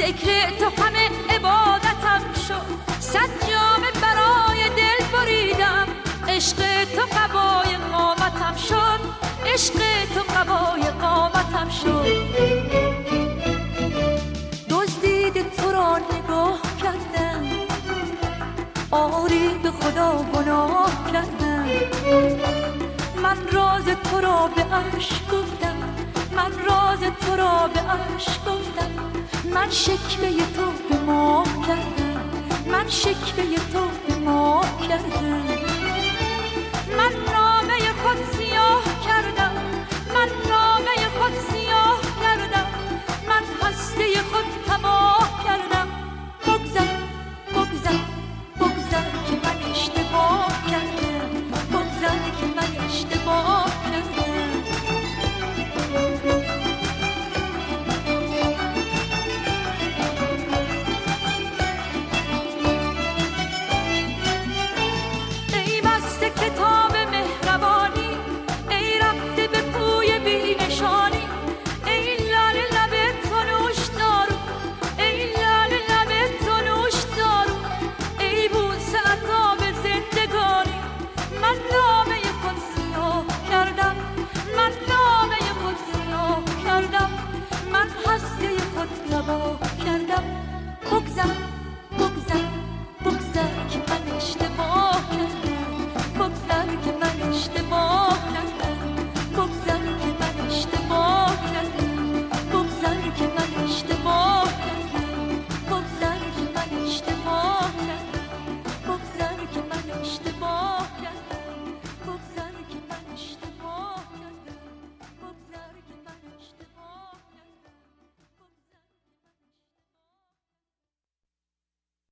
ذکر تو همه عبادتم شد، صد جامه برای دل بریدم، عشق تو قبای قامتم شد، عشق تو قبای قامتم شد. دزدید تو را نگاه کردم، آری به خدا گناه کردم، من راز تو را به عشق گفتم، من راز تو را به عشق گفتم، من شکوه تو به ماه کردم، من شکوه تو به ماه کردم، من